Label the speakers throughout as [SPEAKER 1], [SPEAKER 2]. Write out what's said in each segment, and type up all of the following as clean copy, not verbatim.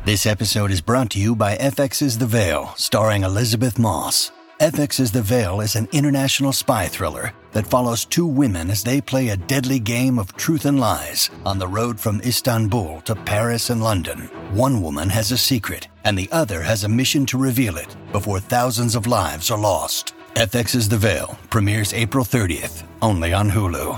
[SPEAKER 1] This episode is brought to you by FX's The Veil, starring Elizabeth Moss. FX's The Veil is an international spy thriller that follows two women as they play a deadly game of truth and lies on the road from Istanbul to Paris and London. One woman has a secret, and the other has a mission to reveal it before thousands of lives are lost. FX's The Veil premieres April 30th, only on Hulu.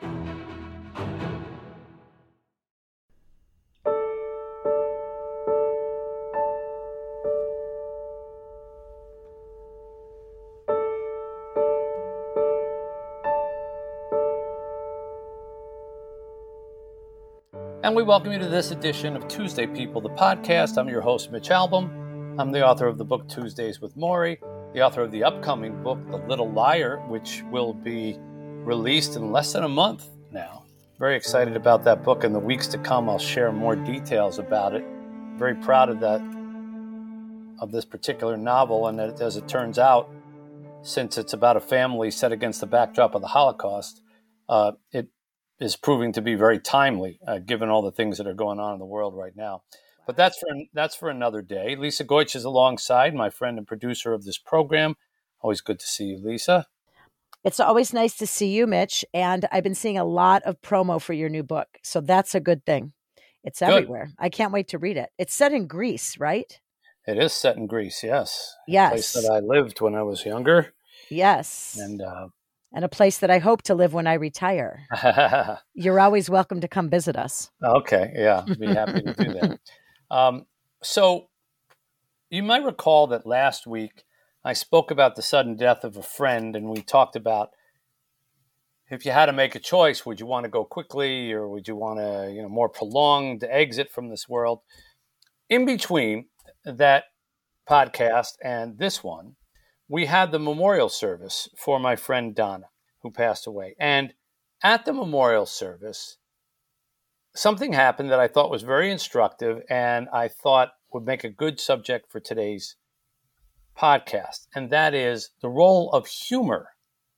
[SPEAKER 2] And we welcome you to this edition of Tuesday People, the podcast. I'm your host, Mitch Albom. I'm the author of the book Tuesdays with Morrie, the author of the upcoming book, The Little Liar, which will be released in less than a month now. Very excited about that book. In the weeks to come, I'll share more details about it. Very proud of this particular novel, and as it turns out, since it's about a family set against the backdrop of the Holocaust, it is proving to be very timely, given all the things that are going on in the world right now. But that's for another day. Lisa Goich is alongside, my friend and producer of this program. Always good to see you, Lisa.
[SPEAKER 3] It's always nice to see you, Mitch. And I've been seeing a lot of promo for your new book. So that's a good thing. It's everywhere. I can't wait to read it. It's set in Greece, right?
[SPEAKER 2] It is set in Greece, yes.
[SPEAKER 3] Yes.
[SPEAKER 2] A place that I lived when I was younger.
[SPEAKER 3] Yes. And a place that I hope to live when I retire. You're always welcome to come visit us.
[SPEAKER 2] Okay, yeah, I'd be happy to do that. So you might recall that last week I spoke about the sudden death of a friend, and we talked about if you had to make a choice, would you want to go quickly or would you want to, more prolonged exit from this world? In between that podcast and this one, we had the memorial service for my friend Donna, who passed away. And at the memorial service, something happened that I thought was very instructive and I thought would make a good subject for today's podcast. And that is the role of humor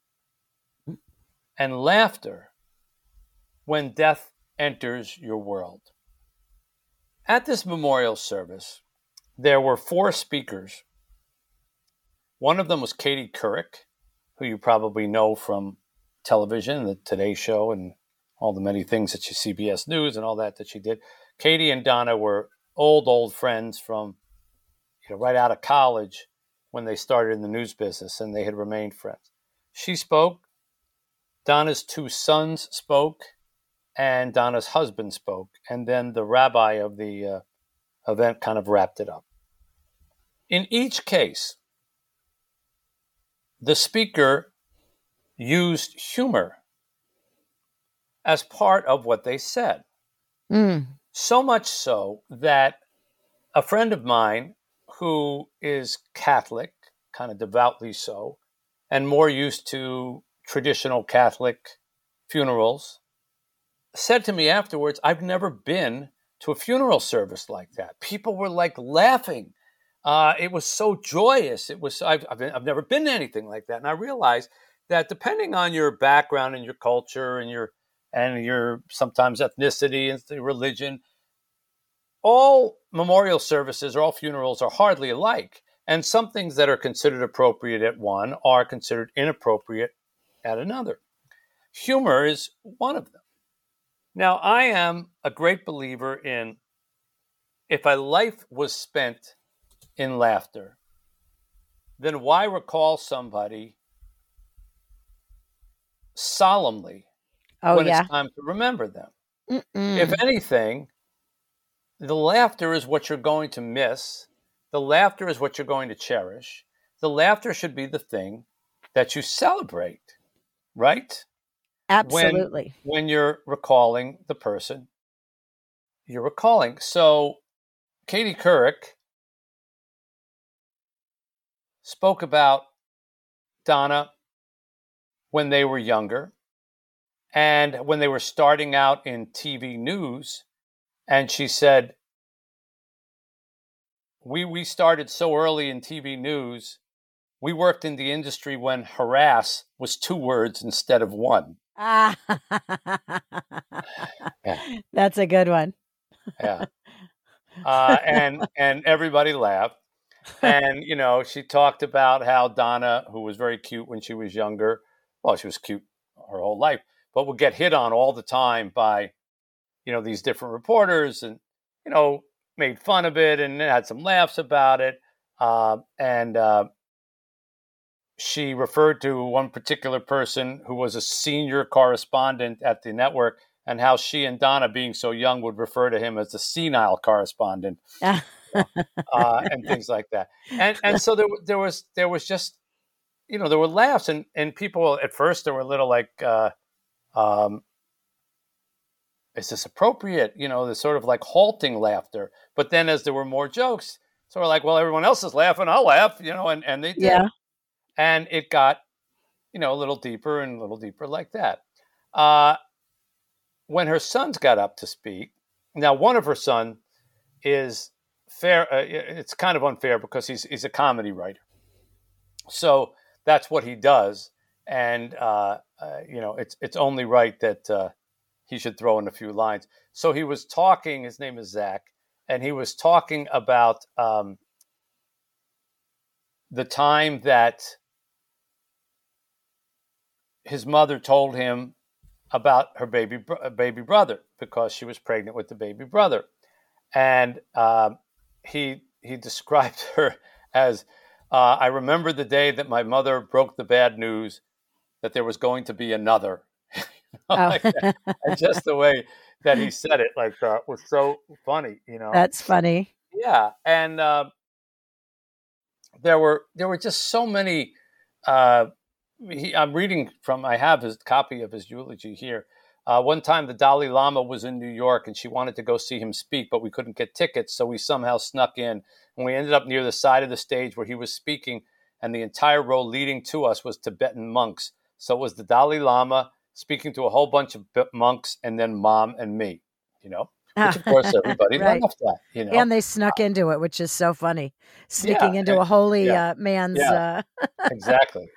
[SPEAKER 2] and laughter when death enters your world. At this memorial service, there were 4 speakers. One of them was Katie Couric, who you probably know from television, the Today Show, and all the many things that CBS News and all that she did. Katie and Donna were old friends from right out of college when they started in the news business, and they had remained friends. She spoke, Donna's 2 sons spoke, and Donna's husband spoke, and then the rabbi of the event kind of wrapped it up. In each case, the speaker used humor as part of what they said. So much so that a friend of mine who is Catholic, kind of devoutly so, and more used to traditional Catholic funerals, said to me afterwards, I've never been to a funeral service like that. People were like laughing. It was so joyous. I've never been to anything like that. And I realized that depending on your background and your culture and your sometimes ethnicity and religion, all memorial services or all funerals are hardly alike. And some things that are considered appropriate at one are considered inappropriate at another. Humor is one of them. Now, I am a great believer in if a life was spent in laughter, then why recall somebody solemnly when it's time to remember them? If anything, the laughter is what you're going to miss. The laughter is what you're going to cherish. The laughter should be the thing that you celebrate, right?
[SPEAKER 3] Absolutely.
[SPEAKER 2] When you're recalling the person you're recalling. So Katie Couric spoke about Donna when they were younger and when they were starting out in TV news. And she said, we started so early in TV news, we worked in the industry when harass was 2 words instead of 1.
[SPEAKER 3] Yeah. That's a good one.
[SPEAKER 2] Yeah. And everybody laughed. And, she talked about how Donna, who was very cute when she was younger, well, she was cute her whole life, but would get hit on all the time by, these different reporters and, made fun of it and had some laughs about it. And she referred to one particular person who was a senior correspondent at the network and how she and Donna, being so young, would refer to him as the senile correspondent. And things like that. And so there was just, there were laughs and people at first they were a little like, is this appropriate? The sort of like halting laughter. But then as there were more jokes, so we're like, well, everyone else is laughing, I'll laugh, and they did.
[SPEAKER 3] Yeah.
[SPEAKER 2] And it got, a little deeper and a little deeper like that. When her sons got up to speak, now one of her sons is fair. It's kind of unfair because he's a comedy writer. So that's what he does. And, it's only right that he should throw in a few lines. So he was talking, his name is Zach, and he was talking about the time that his mother told him about her baby brother because she was pregnant with the baby brother. And he described her as, I remember the day that my mother broke the bad news that there was going to be another. Like that. And just the way that he said it like that was so funny,
[SPEAKER 3] That's funny.
[SPEAKER 2] Yeah. And there were just so many. I'm reading from. I have his copy of his eulogy here. One time, the Dalai Lama was in New York, and she wanted to go see him speak, but we couldn't get tickets, so we somehow snuck in, and we ended up near the side of the stage where he was speaking, and the entire row leading to us was Tibetan monks. So it was the Dalai Lama speaking to a whole bunch of monks, and then Mom and me. Which of course everybody
[SPEAKER 3] right.
[SPEAKER 2] laughed at,
[SPEAKER 3] And they snuck into it, which is so funny. Sneaking into a holy man's.
[SPEAKER 2] Yeah. Exactly.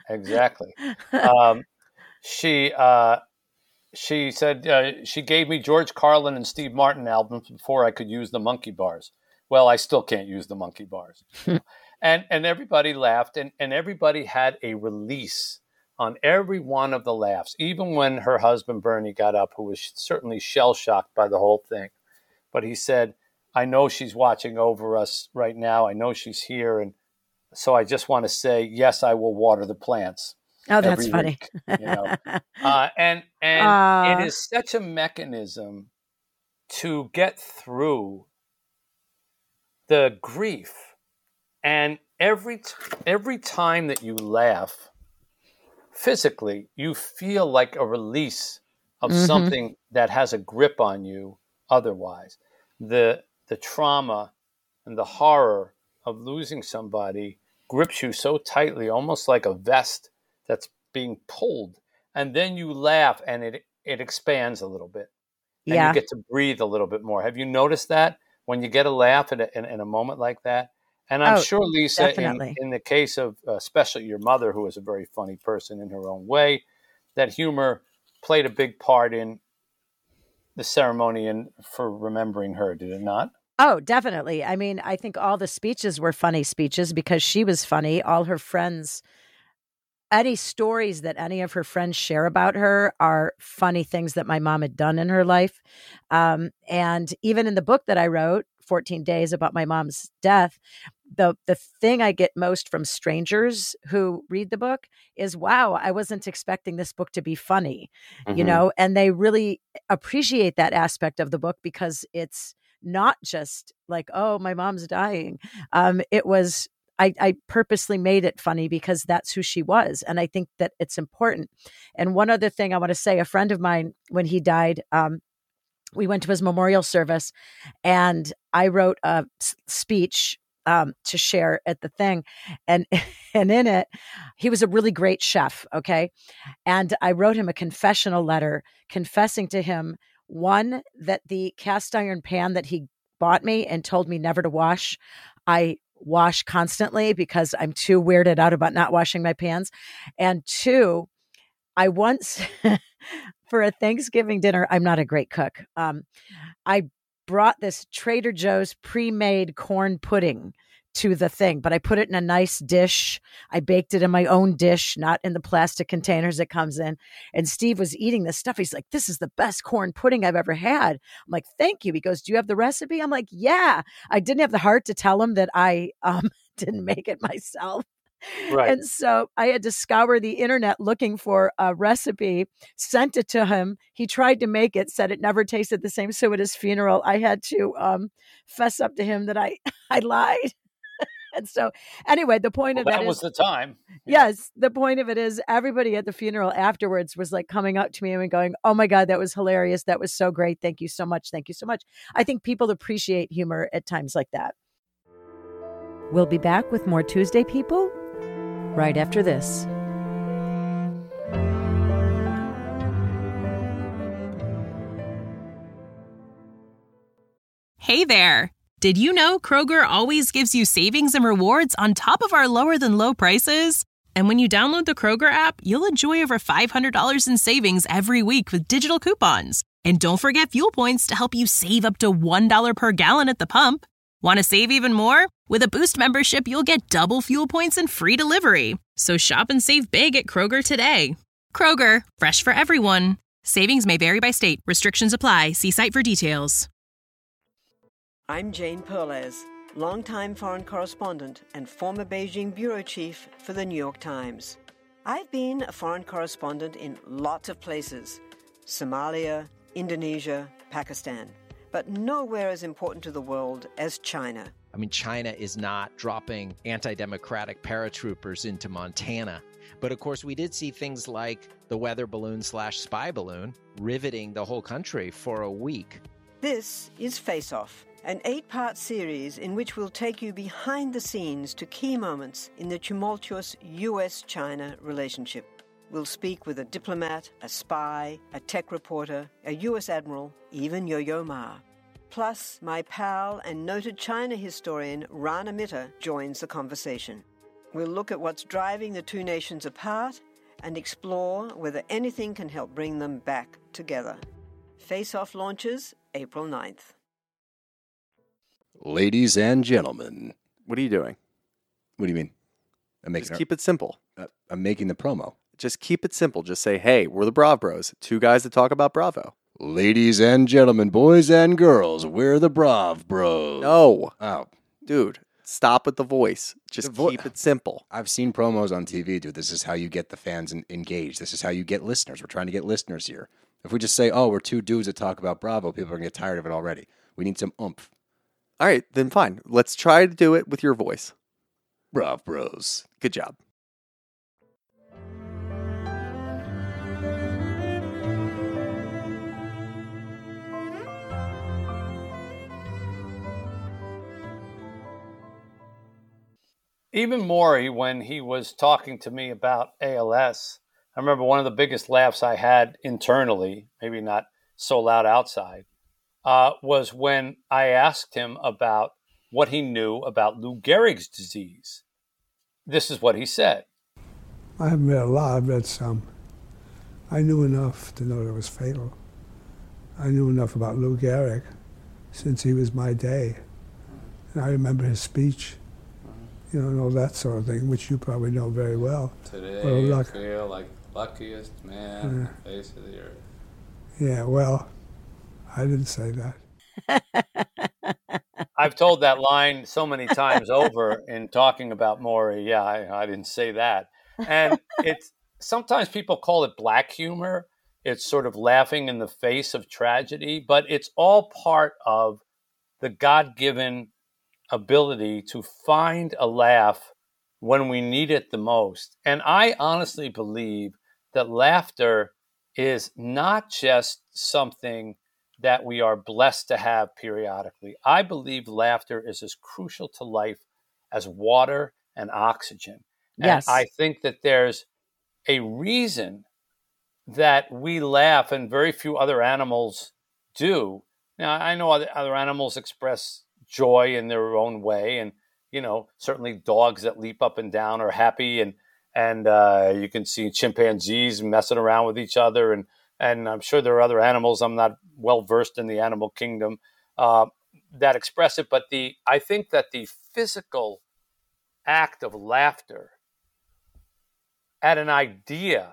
[SPEAKER 2] She said she gave me George Carlin and Steve Martin albums before I could use the monkey bars. Well, I still can't use the monkey bars. and everybody laughed, and everybody had a release on every one of the laughs, even when her husband Bernie got up, who was certainly shell-shocked by the whole thing. But he said, I know she's watching over us right now. I know she's here. And so I just want to say, yes, I will water the plants.
[SPEAKER 3] Oh, that's funny.
[SPEAKER 2] Week, and it is such a mechanism to get through the grief. And every time that you laugh physically, you feel like a release of something that has a grip on you. Otherwise, the trauma and the horror of losing somebody grips you so tightly, almost like a vest that's being pulled. And then you laugh and it expands a little bit. And you get to breathe a little bit more. Have you noticed that when you get a laugh in a moment like that? And I'm sure, Lisa, in the case of especially your mother, who was a very funny person in her own way, that humor played a big part in the ceremony and for remembering her, did it not?
[SPEAKER 3] Oh, definitely. I mean, I think all the speeches were funny speeches because she was funny. All her friends, any stories that any of her friends share about her are funny things that my mom had done in her life. And even in the book that I wrote, 14 Days, about my mom's death, the thing I get most from strangers who read the book is, wow, I wasn't expecting this book to be funny, and they really appreciate that aspect of the book because it's not just like, oh, my mom's dying. It was, I purposely made it funny because that's who she was. And I think that it's important. And one other thing I want to say, a friend of mine, when he died, we went to his memorial service and I wrote a speech to share at the thing. And in it, he was a really great chef. Okay. And I wrote him a confessional letter confessing to him, one, that the cast iron pan that he bought me and told me never to wash, I wash constantly because I'm too weirded out about not washing my pans. And two, I once, for a Thanksgiving dinner, I'm not a great cook. I brought this Trader Joe's pre-made corn pudding to the thing, but I put it in a nice dish. I baked it in my own dish, not in the plastic containers it comes in. And Steve was eating this stuff. He's like, this is the best corn pudding I've ever had. I'm like, thank you. He goes, do you have the recipe? I'm like, yeah. I didn't have the heart to tell him that I didn't make it myself. Right. And so I had to scour the internet looking for a recipe, sent it to him. He tried to make it, said it never tasted the same. So at his funeral, I had to fess up to him that I lied. And so anyway, the point of that
[SPEAKER 2] was the time.
[SPEAKER 3] Yes. The point of it is everybody at the funeral afterwards was like coming up to me and going, oh my God, that was hilarious. That was so great. Thank you so much. Thank you so much. I think people appreciate humor at times like that. We'll be back with more Tuesday People right after this.
[SPEAKER 4] Hey there. Did you know Kroger always gives you savings and rewards on top of our lower than low prices? And when you download the Kroger app, you'll enjoy over $500 in savings every week with digital coupons. And don't forget fuel points to help you save up to $1 per gallon at the pump. Want to save even more? With a Boost membership, you'll get double fuel points and free delivery. So shop and save big at Kroger today. Kroger, fresh for everyone. Savings may vary by state. Restrictions apply. See site for details.
[SPEAKER 5] I'm Jane Perlez, longtime foreign correspondent and former Beijing bureau chief for the New York Times. I've been a foreign correspondent in lots of places: Somalia, Indonesia, Pakistan, but nowhere as important to the world as China.
[SPEAKER 6] I mean, China is not dropping anti-democratic paratroopers into Montana. But of course, we did see things like the weather balloon / spy balloon riveting the whole country for a week.
[SPEAKER 5] This is Face Off, an 8-part series in which we'll take you behind the scenes to key moments in the tumultuous U.S.-China relationship. We'll speak with a diplomat, a spy, a tech reporter, a U.S. admiral, even Yo-Yo Ma. Plus, my pal and noted China historian Rana Mitter joins the conversation. We'll look at what's driving the two nations apart and explore whether anything can help bring them back together. Face Off launches April 9th.
[SPEAKER 7] Ladies and gentlemen.
[SPEAKER 8] What are you doing?
[SPEAKER 7] What do you mean?
[SPEAKER 8] Just keep it simple.
[SPEAKER 7] I'm making the promo.
[SPEAKER 8] Just keep it simple. Just say, hey, we're the Brav Bros. Two guys that talk about Bravo.
[SPEAKER 7] Ladies and gentlemen, boys and girls, we're the Brav Bros.
[SPEAKER 8] No.
[SPEAKER 7] Oh.
[SPEAKER 8] Dude, stop with the voice. Just keep it simple.
[SPEAKER 7] I've seen promos on TV, dude. This is how you get the fans engaged. This is how you get listeners. We're trying to get listeners here. If we just say, oh, we're two dudes that talk about Bravo, people are going to get tired of it already. We need some oomph.
[SPEAKER 8] All right, then fine. Let's try to do it with your voice.
[SPEAKER 7] Brav Bros.
[SPEAKER 8] Good job.
[SPEAKER 2] Even Maury, when he was talking to me about ALS, I remember one of the biggest laughs I had internally, maybe not so loud outside, was when I asked him about what he knew about Lou Gehrig's disease. This is what he said.
[SPEAKER 9] I haven't read a lot, I've read some. I knew enough to know that it was fatal. I knew enough about Lou Gehrig since he was my day. And I remember his speech, and all that sort of thing, which you probably know very well.
[SPEAKER 10] Today I feel like luckiest man on the face of the earth.
[SPEAKER 9] Yeah, well, I didn't say that.
[SPEAKER 2] I've told that line so many times over in talking about Maury. Yeah, I didn't say that. And it's sometimes people call it black humor. It's sort of laughing in the face of tragedy, but it's all part of the God-given ability to find a laugh when we need it the most. And I honestly believe that laughter is not just something that we are blessed to have periodically. I believe laughter is as crucial to life as water and oxygen.
[SPEAKER 3] Yes.
[SPEAKER 2] And I think that there's a reason that we laugh and very few other animals do. Now, I know other animals express joy in their own way. And, certainly dogs that leap up and down are happy. And you can see chimpanzees messing around with each other. And I'm sure there are other animals. I'm not well versed in the animal kingdom, that express it. But I think that the physical act of laughter at an idea,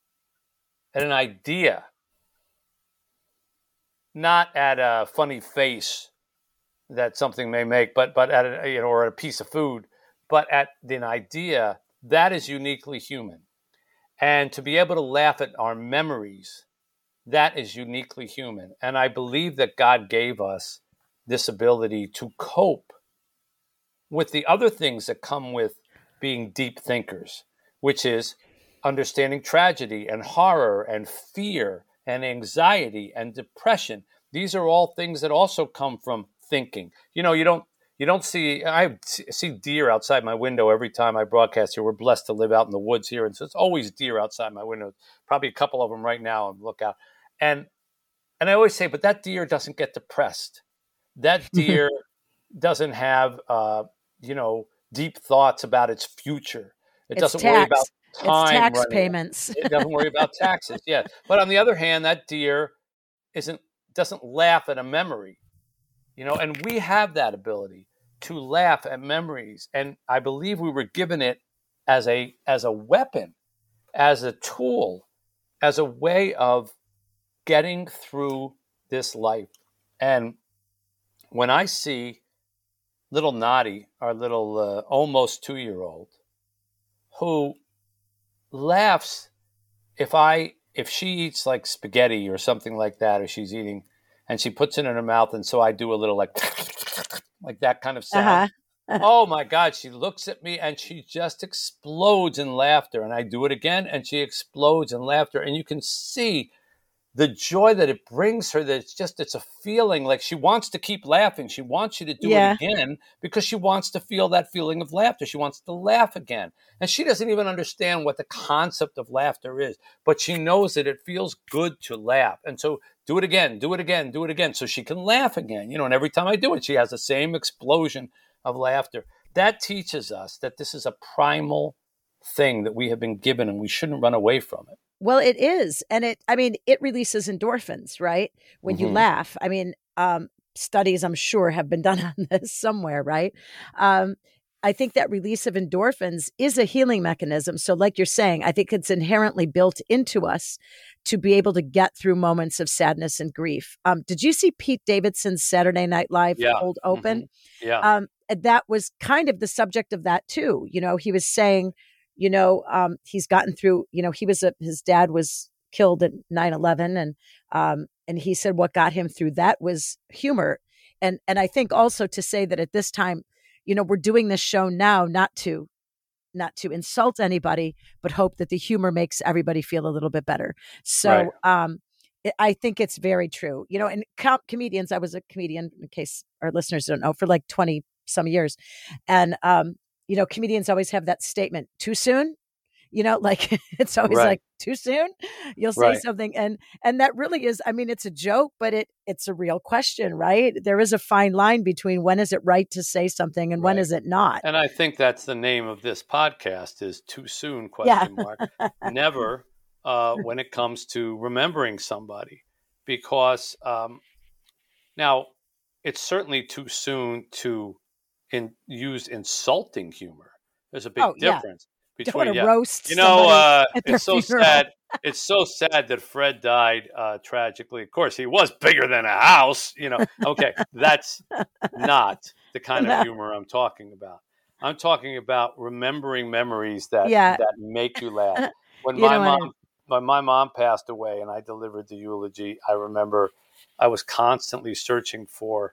[SPEAKER 2] not at a funny face that something may make, but at or at a piece of food, but at an idea that is uniquely human. And to be able to laugh at our memories, that is uniquely human. And I believe that God gave us this ability to cope with the other things that come with being deep thinkers, which is understanding tragedy and horror and fear and anxiety and depression. These are all things that also come from thinking. You don't see, I see deer outside my window every time I broadcast here. We're blessed to live out in the woods here. And so it's always deer outside my window. Probably a couple of them right now and look out. And I always say, but that deer doesn't get depressed. That deer doesn't have, deep thoughts about its future. It doesn't worry about time.
[SPEAKER 3] It's tax
[SPEAKER 2] running.
[SPEAKER 3] Payments.
[SPEAKER 2] It doesn't worry about taxes. Yeah. But on the other hand, that deer doesn't laugh at a memory, and we have that ability to laugh at memories. And I believe we were given it as a weapon, as a tool, as a way of getting through this life. And when I see little Nadi, our little almost 2-year-old, who laughs if she eats like spaghetti or something like that, or she's eating and she puts it in her mouth, and so I do a little like that kind of sound. Oh my God, she looks at me and she just explodes in laughter. And I do it again and she explodes in laughter. And you can see the joy that it brings her, that it's a feeling like she wants to keep laughing. She wants you to do it again because she wants to feel that feeling of laughter. She wants to laugh again. And she doesn't even understand what the concept of laughter is, but she knows that it feels good to laugh. And so do it again, do it again, do it again, so she can laugh again. And every time I do it, she has the same explosion of laughter. That teaches us that this is a primal thing that we have been given and we shouldn't run away from it.
[SPEAKER 3] Well, it is. And it releases endorphins, right? When you laugh. Studies, I'm sure, have been done on this somewhere, right? I think that release of endorphins is a healing mechanism. So like you're saying, I think it's inherently built into us to be able to get through moments of sadness and grief. Did you see Pete Davidson's Saturday Night Live Cold Open?
[SPEAKER 2] Mm-hmm. Yeah.
[SPEAKER 3] That was kind of the subject of that too. He was saying, he's gotten through, his dad was killed at 9/11 and he said what got him through that was humor. And I think also to say that at this time, we're doing this show now, not to insult anybody, but hope that the humor makes everybody feel a little bit better. So, right. I think it's very true, and comedians, I was a comedian, in case our listeners don't know, for like 20 some years. And, comedians always have that statement, too soon, like it's always like too soon you'll say something. And that really is, it's a joke, but it's a real question, right? There is a fine line between when is it right to say something and when is it not?
[SPEAKER 2] And I think that's the name of this podcast is Too Soon ? Never when it comes to remembering somebody, because now it's certainly too soon to use insulting humor. There's a big difference between
[SPEAKER 3] roast.
[SPEAKER 2] It's so sad. It's so sad that Fred died tragically. Of course, he was bigger than a house. Okay, that's not the kind of humor I'm talking about. I'm talking about remembering memories that make you laugh. When my mom passed away and I delivered the eulogy, I remember I was constantly searching for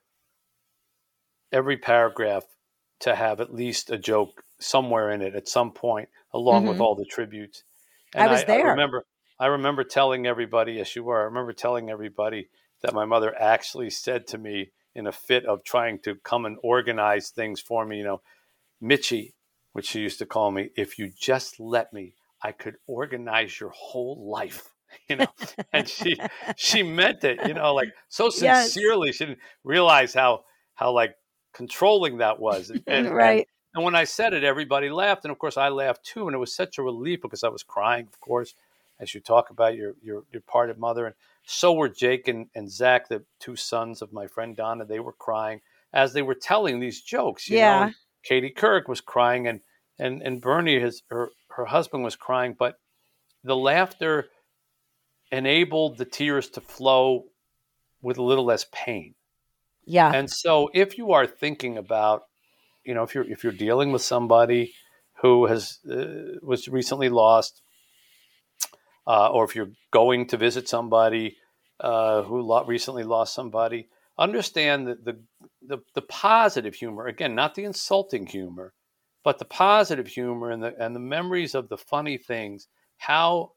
[SPEAKER 2] every paragraph to have at least a joke somewhere in it at some point, along with all the tributes. And
[SPEAKER 3] I was there.
[SPEAKER 2] I remember telling everybody, yes, you were. I remember telling everybody that my mother actually said to me in a fit of trying to come and organize things for me, Mitchie, which she used to call me, if you just let me, I could organize your whole life. And she meant it, so sincerely. Yes. She didn't realize how like controlling that was. And,
[SPEAKER 3] right.
[SPEAKER 2] And when I said it, everybody laughed. And of course I laughed too. And it was such a relief because I was crying, of course, as you talk about your parted mother. So were Jake and Zach, the two sons of my friend Donna. They were crying as they were telling these jokes. You know? And Katie Couric was crying, and Bernie, her husband, was crying. But the laughter enabled the tears to flow with a little less pain.
[SPEAKER 3] Yeah.
[SPEAKER 2] And so if you are thinking about, you know, if you're dealing with somebody who was recently lost, or if you're going to visit somebody who recently lost somebody, understand that the positive humor, again, not the insulting humor, but the positive humor and the memories of the funny things, how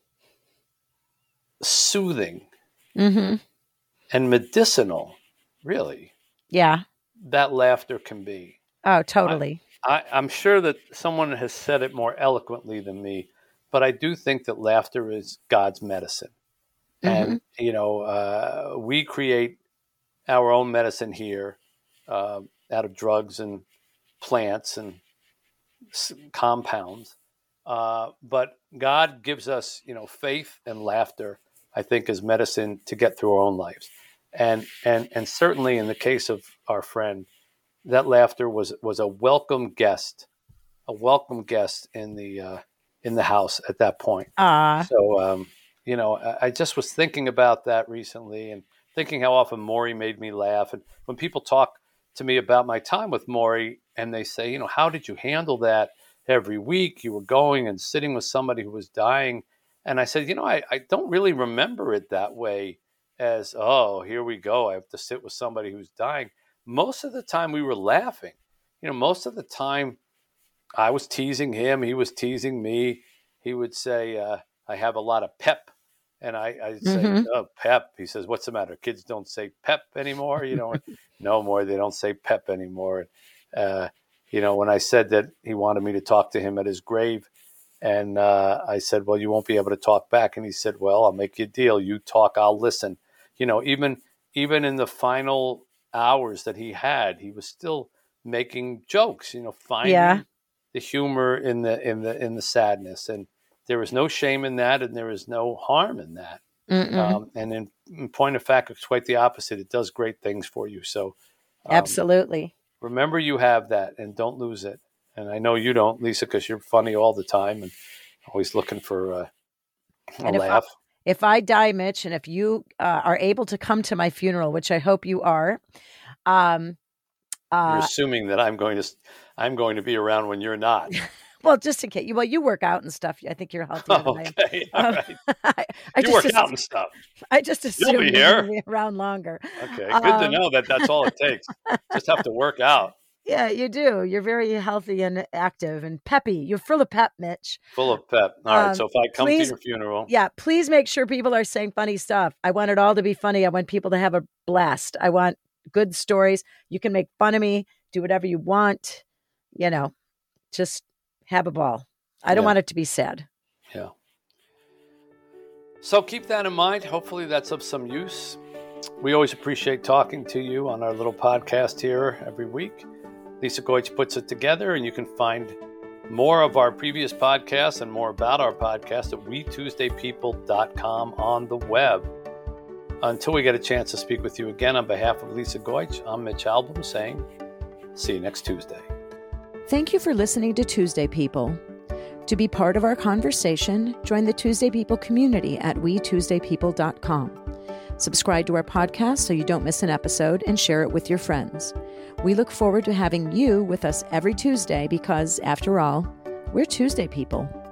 [SPEAKER 2] soothing and medicinal, really, that laughter can be.
[SPEAKER 3] Oh, totally.
[SPEAKER 2] I'm sure that someone has said it more eloquently than me, but I do think that laughter is God's medicine. And, you know, we create our own medicine here out of drugs and plants and compounds. But God gives us, you know, faith and laughter, I think, as medicine to get through our own lives. And certainly in the case of our friend, that laughter was a welcome guest in the house at that point. So, you know, I just was thinking about that recently and thinking how often Maury made me laugh. And when people talk to me about my time with Maury and they say, you know, how did you handle that every week? You were going and sitting with somebody who was dying. And I said, you know, I don't really remember it that way as, oh, here we go. I have to sit with somebody who's dying. Most of the time we were laughing. You know, most of the time I was teasing him. He was teasing me. He would say, I have a lot of pep. And I'd say, oh, pep. He says, what's the matter? Kids don't say pep anymore. You know, no more. They don't say pep anymore. You know, when I said that he wanted me to talk to him at his grave, and I said, well, you won't be able to talk back. And he said, well, I'll make you a deal. You talk, I'll listen. You know, even in the final hours that he had, he was still making jokes, you know, finding the humor in the sadness. And there was no shame in that, and there is no harm in that. And in point of fact, it's quite the opposite. It does great things for you. So
[SPEAKER 3] absolutely.
[SPEAKER 2] Remember you have that, and don't lose it. And I know you don't, Lisa, because you're funny all the time and always looking for a laugh.
[SPEAKER 3] If I die, Mitch, and if you are able to come to my funeral, which I hope you are,
[SPEAKER 2] you're assuming that I'm going to be around when you're not.
[SPEAKER 3] Well, just in case. Well, you work out and stuff. I think you're healthier than I am.
[SPEAKER 2] Okay, all right. You work out and stuff.
[SPEAKER 3] I just assume
[SPEAKER 2] you'll be here.
[SPEAKER 3] You'll be around longer.
[SPEAKER 2] Okay, good to know that that's all it takes. Just have to work out.
[SPEAKER 3] Yeah, you do. You're very healthy and active and peppy. You're full of pep, Mitch.
[SPEAKER 2] Full of pep. All right, so if I come to your funeral.
[SPEAKER 3] Yeah, please make sure people are saying funny stuff. I want it all to be funny. I want people to have a blast. I want good stories. You can make fun of me, do whatever you want. You know, just have a ball. I don't want it to be sad.
[SPEAKER 2] Yeah. So keep that in mind. Hopefully that's of some use. We always appreciate talking to you on our little podcast here every week. Lisa Goich puts it together, and you can find more of our previous podcasts and more about our podcast at WeTuesdayPeople.com on the web. Until we get a chance to speak with you again, on behalf of Lisa Goich, I'm Mitch Albom saying, see you next Tuesday.
[SPEAKER 3] Thank you for listening to Tuesday People. To be part of our conversation, join the Tuesday People community at WeTuesdayPeople.com. Subscribe to our podcast so you don't miss an episode, and share it with your friends. We look forward to having you with us every Tuesday because, after all, we're Tuesday People.